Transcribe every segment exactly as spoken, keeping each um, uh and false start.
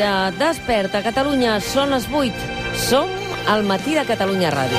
dia. Desperta, Catalunya. Són les vuit. Som al matí de Catalunya Ràdio.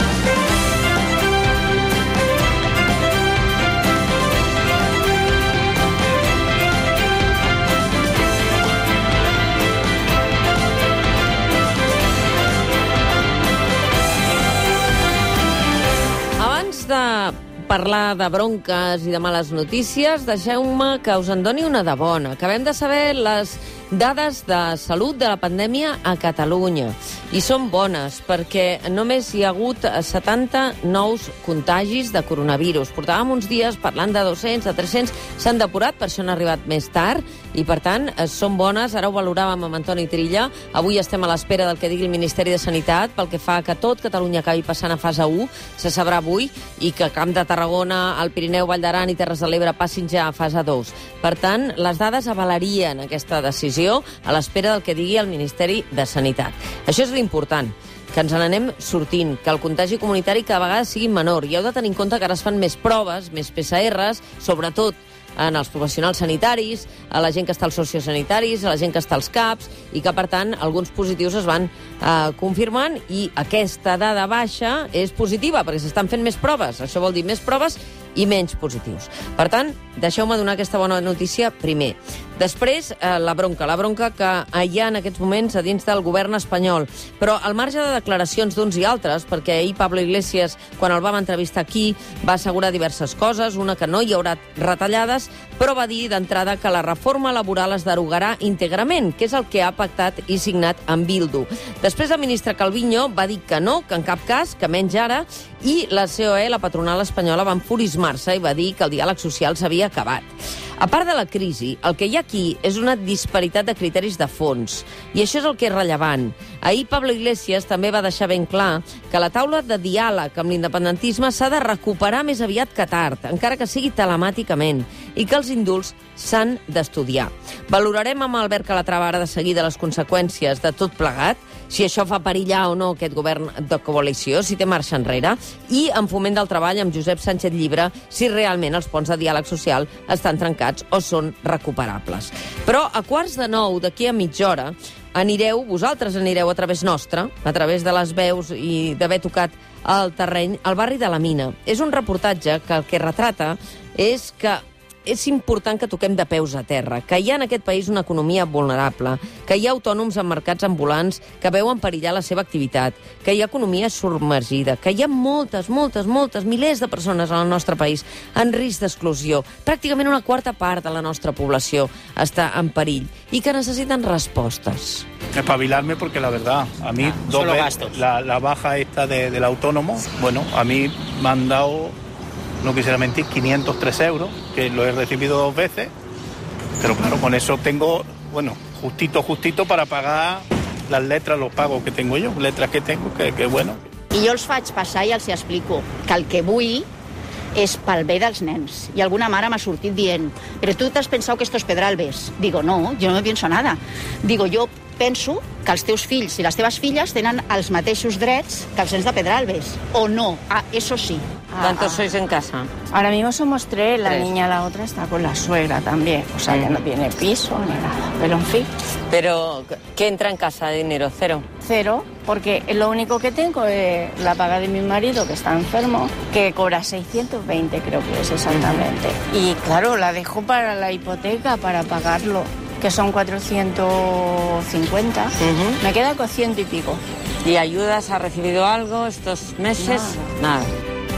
Abans de parlar de bronques i de males notícies, deixeu-me que us en doni una de bona. Acabem de saber les dades de salut de la pandèmia a Catalunya. I són bones, perquè només hi ha hagut setanta nous contagis de coronavirus. Portàvem uns dies parlant de dos-cents, de tres-cents, s'han depurat, per això han arribat més tard, i per tant són bones. Ara ho valoràvem amb Antoni Trilla. Avui estem a l'espera del que digui el Ministeri de Sanitat, pel que fa que tot Catalunya acabi passant a fase u, se sabrà avui, i que Camp de Tarragona, el Pirineu, Vall d'Aran i Terres de l'Ebre passin ja a fase dos. Per tant, les dades avalarien aquesta decisió a l'espera del que digui el Ministeri de Sanitat. Això és l'important, que ens n'anem sortint, que el contagi comunitari cada vegada sigui menor. I heu de tenir en compte que ara es fan més proves, més P C Rs, sobretot en els professionals sanitaris, a la gent que està als sociosanitaris, a la gent que està als CAPs, i que, per tant, alguns positius es van eh, confirmant, i aquesta dada baixa és positiva, perquè s'estan fent més proves. Això vol dir més proves i menys positius. Per tant, deixeu-me donar aquesta bona notícia primer. Després, eh, la bronca. La bronca que hi ha en aquests moments a dins del govern espanyol. Però al marge de declaracions d'uns i altres, perquè ahir Pablo Iglesias, quan el vam entrevistar aquí, va assegurar diverses coses, una que no hi haurà retallades, però va dir d'entrada que la reforma laboral es derogarà íntegrament, que és el que ha pactat i signat amb Bildu. Després el ministre Calviño va dir que no, que en cap cas, que menys ara, i la C O E, la patronal espanyola, va enfurismar-se i va dir que el diàleg social s'havia acabat. A part de la crisi, el que hi ha aquí és una disparitat de criteris de fons, i això és el que és rellevant. Ahir Pablo Iglesias també va deixar ben clar que la taula de diàleg amb l'independentisme s'ha de recuperar més aviat que tard, encara que sigui telemàticament, i que els indults s'han d'estudiar. Valorarem amb Albert Calatrava ara de seguida les conseqüències de tot plegat, si això fa perillar o no aquest govern de coalició, si té marxa enrere, i en Foment del Treball amb Josep Sánchez Llibre, si realment els ponts de diàleg social estan trencats o són recuperables. Però a quarts de nou, d'aquí a mitja hora, anireu, vosaltres anireu a través nostra, a través de les veus i d'haver tocat el terreny, al barri de la Mina. És un reportatge que el que retrata és que és important que toquem de peus a terra, que hi ha en aquest país una economia vulnerable, que hi ha autònoms en mercats ambulants que veuen perillar la seva activitat, que hi ha economia submergida, que hi ha moltes, moltes, moltes, milers de persones al nostre país en risc d'exclusió. Pràcticament una quarta part de la nostra població està en perill i que necessiten respostes. Espabilarme porque la verdad, a mí, ah, dos veces, la, la baja esta de, del autónomo, bueno, a mí me han dado, no quisiera mentir, quinientos tres euros, que lo he recibido dos veces, pero claro, con eso tengo, bueno, justito, justito para pagar las letras, los pagos que tengo yo, letras que tengo, que, que bueno. I jo els faig passar i els explico que el que vull és pel bé dels nens. I alguna mare m'ha sortit dient, però tu t'has pensat que esto es Pedralbes. Digo, no, yo no me pienso nada. Digo, yo penso que els teus fills i les teves filles tenen els mateixos drets que els nens de Pedralbes. O no, ah, eso sí. ¿Cuántos ah, sois en casa? Ahora mismo somos tres, la tres. niña, la otra está con la suegra también. O sea, mm. ya no tiene piso ni nada, pero en fin. Pero, ¿qué entra en casa de dinero? ¿Cero? Cero, porque lo único que tengo es la paga de mi marido, que está enfermo, que cobra seiscientos veinte, creo que es exactamente. Mm. Y claro, la dejo para la hipoteca, para pagarlo, que son cuatrocientos cincuenta. Uh-huh. Me queda con ciento y pico. ¿Y ayudas? ¿Has recibido algo estos meses? Nada. Nada.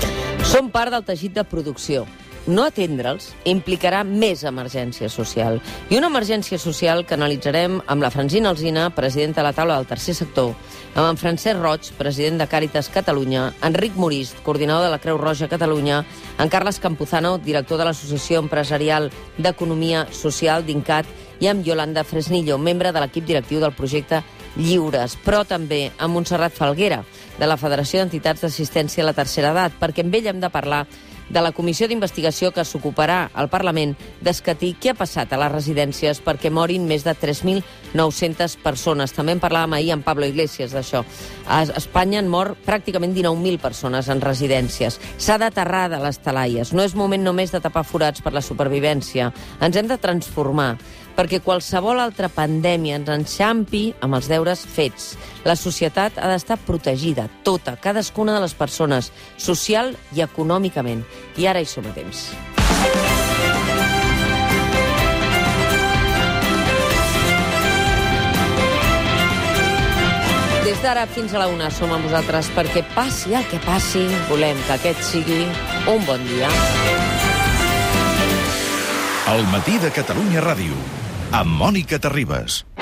Són part del teixit de producció. No atendre'ls implicarà més emergència social. I una emergència social que analitzarem amb la Francina Alsina, presidenta de la taula del tercer sector, amb en Francesc Roig, president de Càritas Catalunya, Enric Morist, coordinador de la Creu Roja Catalunya, en Carles Campuzano, director de l'Associació Empresarial d'Economia Social d'INCAT, i amb Yolanda Fresnillo, membre de l'equip directiu del projecte Lliures, però també amb Montserrat Falguera, de la Federació d'Entitats d'Assistència a la Tercera Edat, perquè amb ell hem de parlar de la comissió d'investigació que s'ocuparà al Parlament d'escatir què ha passat a les residències perquè morin més de tres mil nou-centes persones. També en parlàvem ahir amb Pablo Iglesias d'això. A Espanya han mort pràcticament dinou mil persones en residències. S'ha d'aterrar de les talaies. No és moment només de tapar forats per la supervivència. Ens hem de transformar. perquè qualsevol altra pandèmia ens enxampi amb els deures fets. La societat ha d'estar protegida, tota, cadascuna de les persones, social i econòmicament. I ara hi som a temps. Des d'ara fins a la una som amb vosaltres perquè passi el que passi, volem que aquest sigui un bon dia. El matí de Catalunya Ràdio, amb Mònica Terribas.